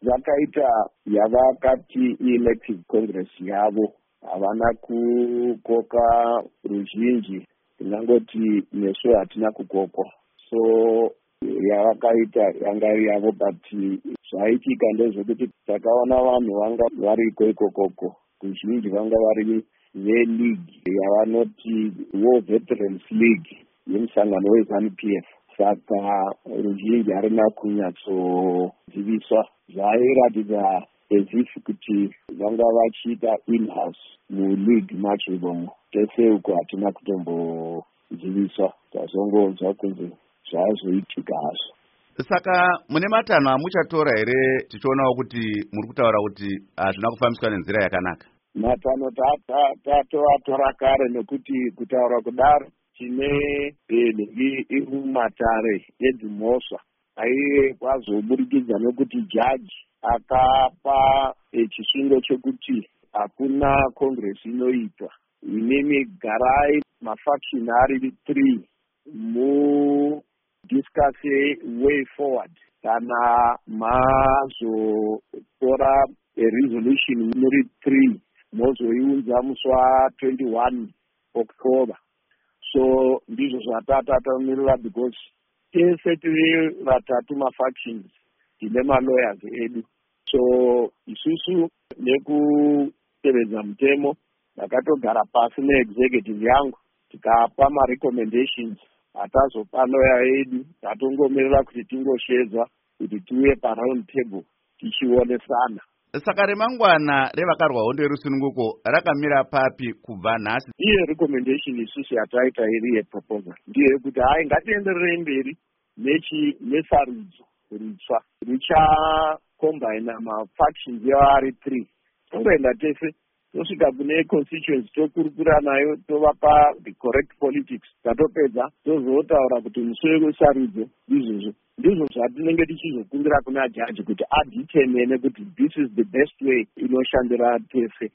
zvakaita yavakati elective congress yavo havana kukoka ruzhinji, tinangoti nesu hatina kukokwa. So yavakaita yanga yavo, but zvaitika ndezvekuti takaona vanhu vanga variko ikokoko, ruzhinji vanga vari veleague yavanoti War Veterans League yemusangano weZANU-PF. Saka ruzhinji harina kunyatsoziviswa. Zvairatidza as if kuti vanga vachiita in-house muleague macho imomo. Tese uko hatina kutomboziviswa, tazongonzwa kunzi zvazoitika hazvo. Saka mune matanho amuchatora here tichionawo kuti muri kutaura kuti hazvina kufambiswa nenzira yakanaka? Matanho tatoatora kare, nekuti kutaura kudaro tine iri mumatare edzimhosva. Aiye kwazoburikidza nokuti jaji akapa chisungo chokuti hakuna congress inoitwa. Inimi garai mafaction ari 3 discuss way forward kana mazotora resolution muri 3 mozoiunza musi wa21 October. So ndizvo zvatatamirira, because tese tiri vatatu mafactions tine malawyers edu. So isusu nekutevedza mutemo takatogara pasi neexecutive yangu tikapa marecommendations. Hatazopa lawyer edu, tatongomirira kuti tingoshedzwa kuti tiuye paround table tichionesana. Saka remangwana revakarwa hondo yerusununguko rakamira papi kubva nhasi? Iye recommendation isusu yataita iri yeproposal ndiyo yekuti hai ngatienderere mberi nesarudzo ritsva richakombaina mafactions yavari 3. Tongoenda tese tosvika kune constituency tokurukura nayo, tovapa the correct politics, tatopedza tozotaura kuti musi wesarudzo izvozvo ndizvo zvatinenge tichizokumbira kuna jaji kuti adetermine kuti this is the best way inoshandira tese.